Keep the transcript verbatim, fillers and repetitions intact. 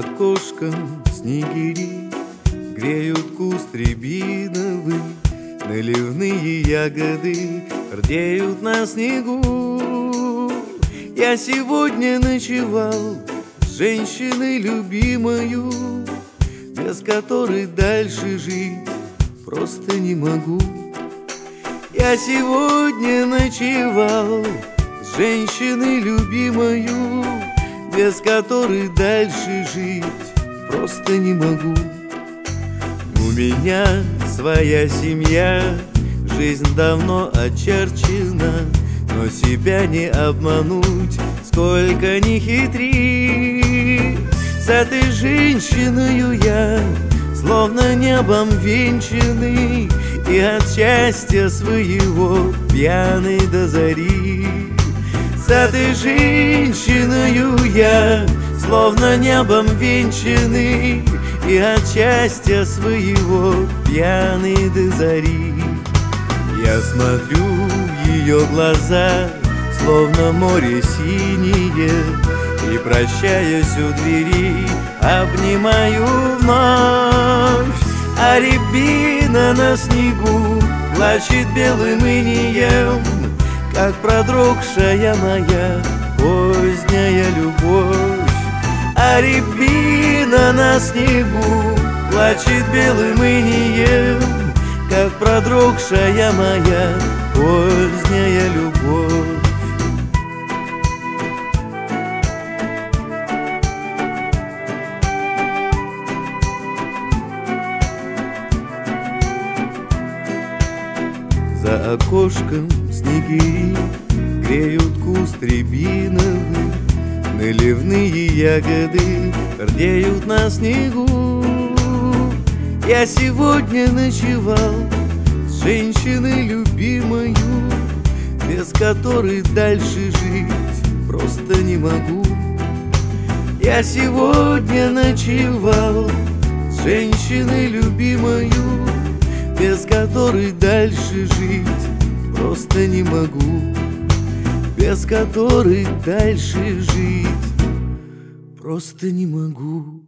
окошком снегири греют куст рябиновый, наливные ягоды рдеют на снегу. Я сегодня ночевал с женщиной любимою, без которой дальше жить просто не могу. Я сегодня ночевал с женщиной любимою, без которой дальше жить просто не могу. У меня своя семья, жизнь давно очерчена, но себя не обмануть, сколько ни хитри. С этой женщиною я словно небом венчанный, и от счастья своего пьяный до зари. С этой женщиною я словно небом венчанный, и от счастья своего пьяный до зари. Я смотрю в ее глаза, словно море синее, и, прощаясь у двери, обнимаю вновь. А рябина на снегу плачет белым инеем, как продрогшая моя поздняя любовь. А рябина на снегу плачет белым инеем, как продрогшая моя поздняя любовь. За окошком снегири греют куст рябиновый, наливные ягоды рдеют на снегу. Я сегодня ночевал с женщиной любимою, без которой дальше жить просто не могу. Я сегодня ночевал с женщиной любимою, без которой дальше жить просто не могу. Без которой дальше жить просто не могу.